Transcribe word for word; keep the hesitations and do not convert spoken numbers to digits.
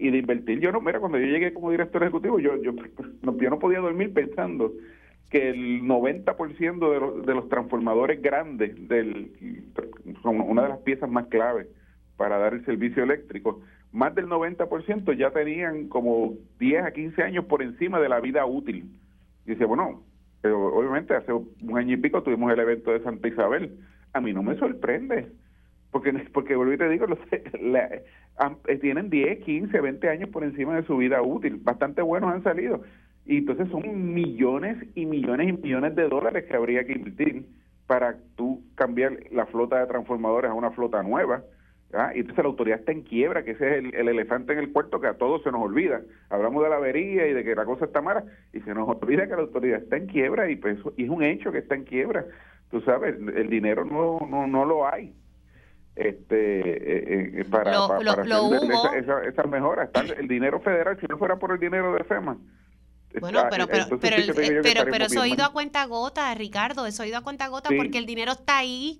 y de invertir. Yo no, mira, cuando yo llegué como director ejecutivo, yo yo no, yo no podía dormir pensando que el noventa por ciento de los, de los transformadores grandes, del, son una de las piezas más claves para dar el servicio eléctrico, más del noventa por ciento ya tenían como diez a quince años por encima de la vida útil. Y dice, bueno, pero obviamente hace un año y pico tuvimos el evento de Santa Isabel. A mí no me sorprende, porque porque vuelvo y te digo, los, la, tienen diez, quince, veinte años por encima de su vida útil. Bastante buenos han salido. Y entonces son millones y millones y millones de dólares que habría que invertir para tú cambiar la flota de transformadores a una flota nueva. ¿Ah? Y entonces la autoridad está en quiebra, que ese es el, el elefante en el cuarto que a todos se nos olvida. Hablamos de la avería y de que la cosa está mala y se nos olvida que la autoridad está en quiebra y, pues, y es un hecho que está en quiebra. Tú sabes, el dinero no no, no lo hay este eh, eh, para, lo, para, lo, para lo hacer hubo. esa, esa, esas mejoras. Está el dinero federal, si no fuera por el dinero de FEMA. Bueno, pero pero Entonces pero sí que te digo yo que pero pero estaríamos eso ha bien ido a mal. cuenta gota, Ricardo, eso ha ido a cuenta gota porque Sí. el dinero está ahí.